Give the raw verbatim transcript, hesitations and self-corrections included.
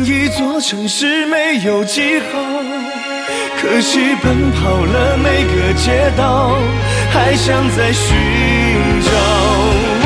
一座城市没有记号，可惜奔跑了每个街道，还想再寻找。